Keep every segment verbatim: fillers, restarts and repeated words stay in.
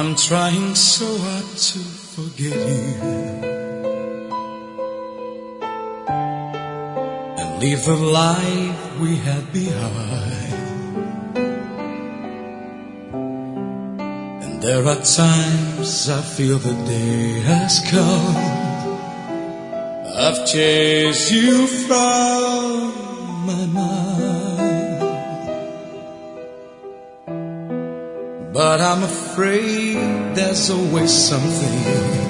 I'm trying so hard to forget you and leave the life we had behind. And there are times I feel the day has come. I've chased you from my mind, but I'm afraid there's always something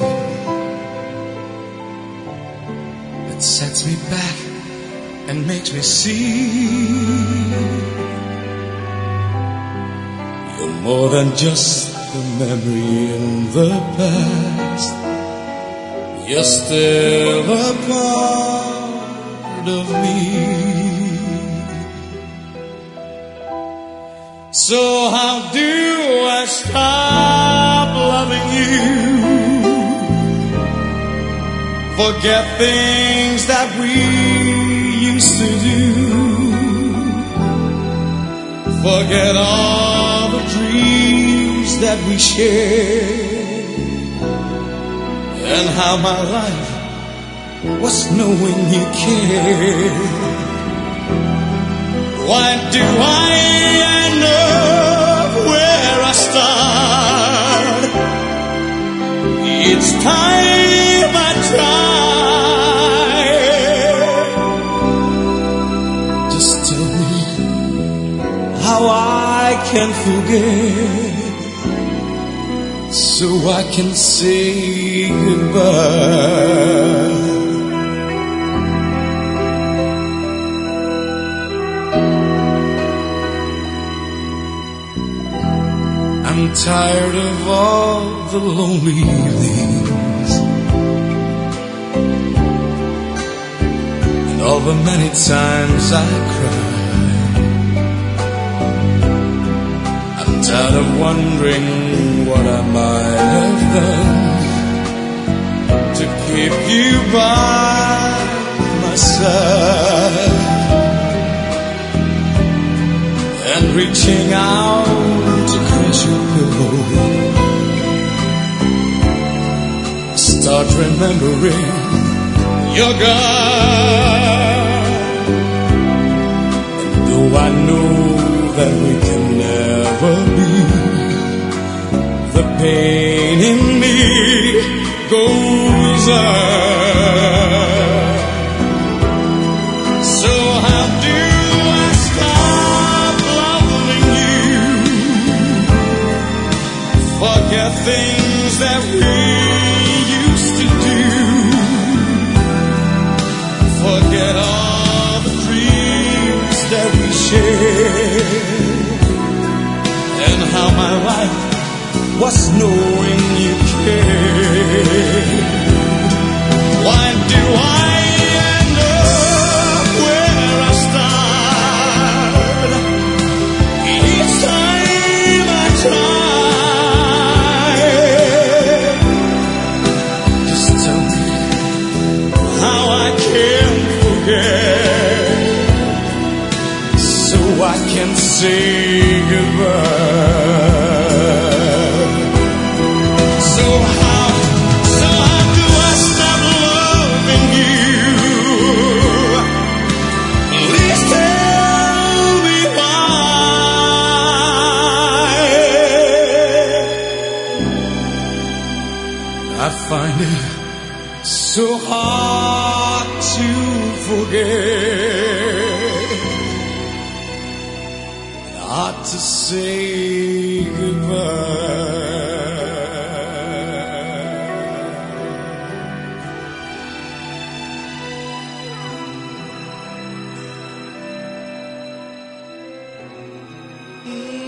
that sets me back and makes me see you're more than just a memory in the past. You're still a part of me. So how do I stop loving you? Forget things that we used to do. Forget all the dreams that we shared, and how my life was knowing you cared. Why do I end up where I start? Each time I try. Just tell me how I can forget, so I can say goodbye. I'm tired of all the lonely evenings and all the many times I cried. I'm tired of wondering what I might have done to keep you by my side, and reaching out to caress your pillow, start remembering you're gone. And though I know that we can never be, the pain in me goes on. So how do I stop loving you? Forget things that we used to do. Forget all the dreams that we shared, and how my life was knowing you cared. Why do I end up where I start? Each time I try. Just tell me how I can forget, so I can say goodbye. I find it so hard to forget, and hard to say goodbye. Mm.